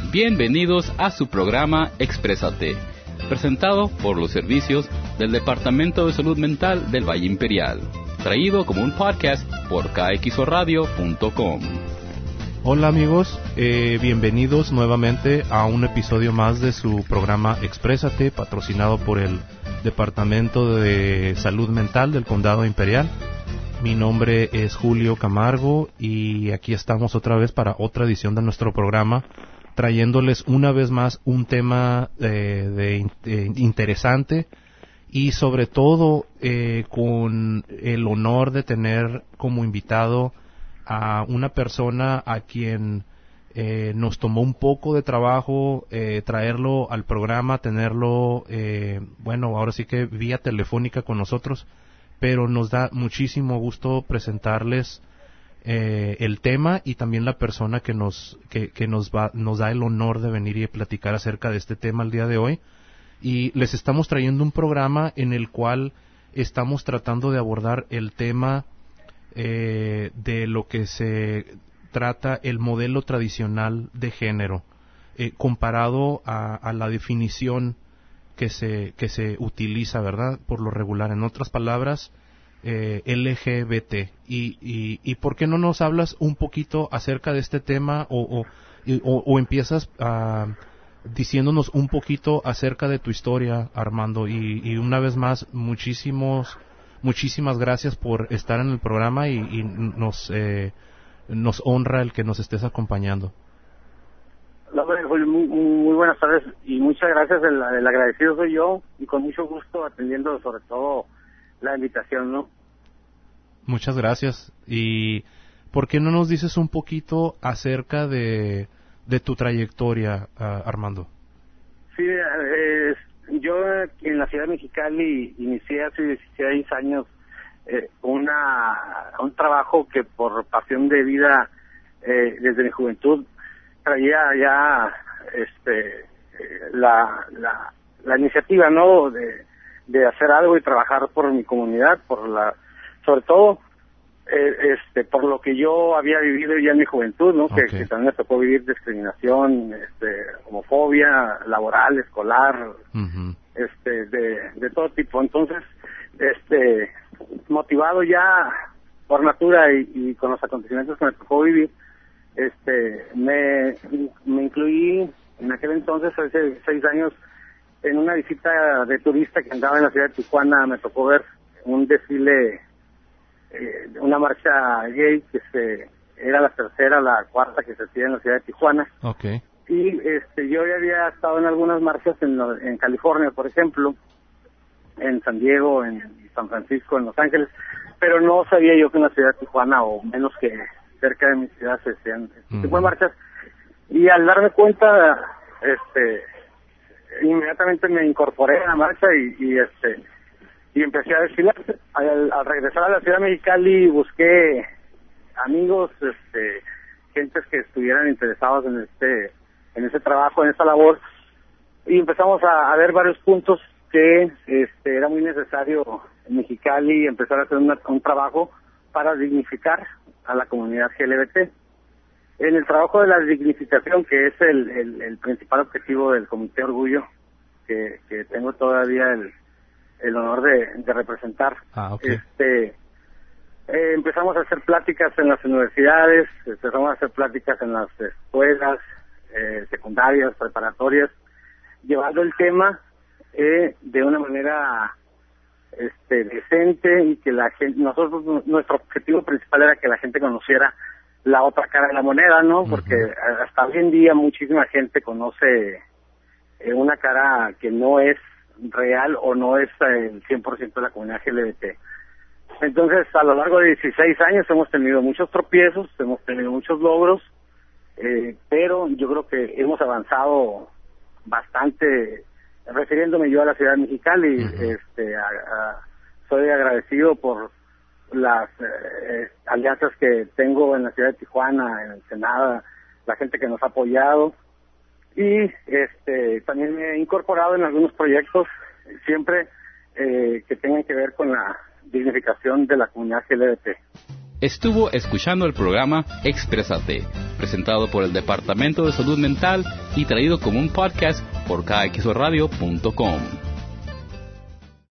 Bienvenidos a su programa Exprésate, presentado por los servicios del Departamento de Salud Mental del Valle Imperial, traído como un podcast por kxoradio.com. Hola amigos, bienvenidos nuevamente a un episodio más de su programa Exprésate, patrocinado por el Departamento de Salud Mental del Condado Imperial. Mi nombre es Julio Camargo y aquí estamos otra vez para otra edición de nuestro programa, trayéndoles una vez más un tema interesante y sobre todo con el honor de tener como invitado a una persona a quien nos tomó un poco de trabajo traerlo al programa, tenerlo, ahora sí que vía telefónica con nosotros, pero nos da muchísimo gusto presentarles el tema y también la persona que nos da el honor de venir y platicar acerca de este tema el día de hoy. Y les estamos trayendo un programa en el cual estamos tratando de abordar el tema de lo que se trata el modelo tradicional de género comparado a la definición que se utiliza, ¿verdad? Por lo regular, en otras palabras, LGBT. Y ¿por qué no nos hablas un poquito acerca de este tema o empiezas diciéndonos un poquito acerca de tu historia, Armando? Y una vez más, muchísimas gracias por estar en el programa y nos honra el que nos estés acompañando. Muy buenas tardes y muchas gracias. El agradecido soy yo y con mucho gusto atendiendo sobre todo la invitación, ¿no? Muchas gracias. ¿Y por qué no nos dices un poquito acerca de tu trayectoria, Armando? Sí, yo en la ciudad de Mexicali inicié hace 16 años un trabajo que por pasión de vida desde mi juventud traía ya la iniciativa, ¿no? de hacer algo y trabajar por mi comunidad, sobre todo por lo que yo había vivido ya en mi juventud, ¿no? Okay. Que también me tocó vivir discriminación, homofobia laboral, escolar, uh-huh. De todo tipo. Entonces, motivado ya por natura y con los acontecimientos que me tocó vivir, me incluí en aquel entonces, hace 6 años, en una visita de turista que andaba en la ciudad de Tijuana. Me tocó ver un desfile, una marcha gay que era la tercera, la cuarta que se hacía en la ciudad de Tijuana. Okay. Y yo ya había estado en algunas marchas en California, por ejemplo, en San Diego, en San Francisco, en Los Ángeles, pero no sabía yo que en la ciudad de Tijuana, o menos que cerca de mi ciudad, se hacían este tipo de marchas. Y al darme cuenta, inmediatamente me incorporé a la marcha y empecé a desfilar. Al regresar a la ciudad de Mexicali busqué amigos, gentes que estuvieran interesados en ese trabajo, en esa labor, y empezamos a ver varios puntos que era muy necesario en Mexicali empezar a hacer un trabajo para dignificar a la comunidad LGBT. En el trabajo de la dignificación, que es el principal objetivo del Comité Orgullo, que tengo todavía el honor de representar, Okay. Empezamos a hacer pláticas en las universidades, empezamos a hacer pláticas en las escuelas secundarias, preparatorias, llevando el tema de una manera decente, y que la gente, nuestro objetivo principal era que la gente conociera la otra cara de la moneda, ¿no? Uh-huh. Porque hasta hoy en día muchísima gente conoce una cara que no es real o no es el 100% de la comunidad LGBT. Entonces, a lo largo de 16 años hemos tenido muchos tropiezos, hemos tenido muchos logros, pero yo creo que hemos avanzado bastante. Refiriéndome yo a la ciudad de Mexicali, uh-huh. Soy agradecido por las alianzas que tengo en la ciudad de Tijuana, en Ensenada, la gente que nos ha apoyado, y también me he incorporado en algunos proyectos siempre que tengan que ver con la dignificación de la comunidad LGBT. Estuvo escuchando el programa Exprésate, presentado por el Departamento de Salud Mental y traído como un podcast por kxoradio.com.